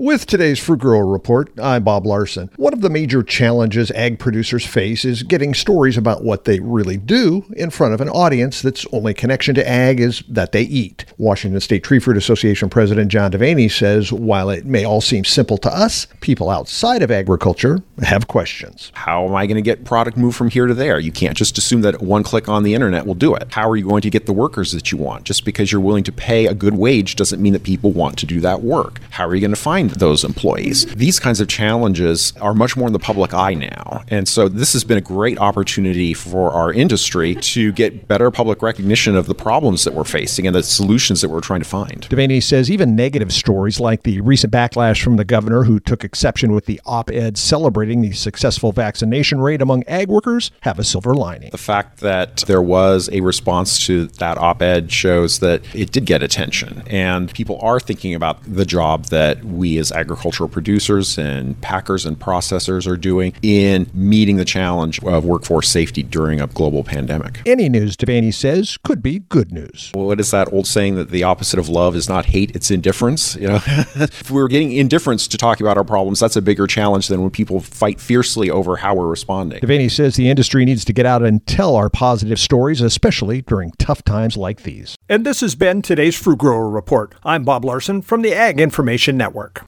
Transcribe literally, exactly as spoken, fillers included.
With today's Fruit Grower Report, I'm Bob Larson. One of the major challenges ag producers face is getting stories about what they really do in front of an audience that's only connection to ag is that they eat. Washington State Tree Fruit Association President John Devaney says while it may all seem simple to us, people outside of agriculture have questions. How am I going to get product moved from here to there? You can't just assume that one click on the internet will do it. How are you going to get the workers that you want? Just because you're willing to pay a good wage doesn't mean that people want to do that work. How are you going to find those employees? These kinds of challenges are much more in the public eye now. And so this has been a great opportunity for our industry to get better public recognition of the problems that we're facing and the solutions that we're trying to find. Devaney says even negative stories like the recent backlash from the governor who took exception with the op-ed celebrating the successful vaccination rate among ag workers have a silver lining. The fact that there was a response to that op-ed shows that it did get attention, and people are thinking about the job that we as agricultural producers and packers and processors are doing in meeting the challenge of workforce safety during a global pandemic. Any news, Devaney says, could be good news. Well, what is that old saying that the opposite of love is not hate, it's indifference? You know, if we're getting indifference to talking about our problems, that's a bigger challenge than when people fight fiercely over how we're responding. Devaney says the industry needs to get out and tell our positive stories, especially during tough times like these. And this has been today's Fruit Grower Report. I'm Bob Larson from the Ag Information Network.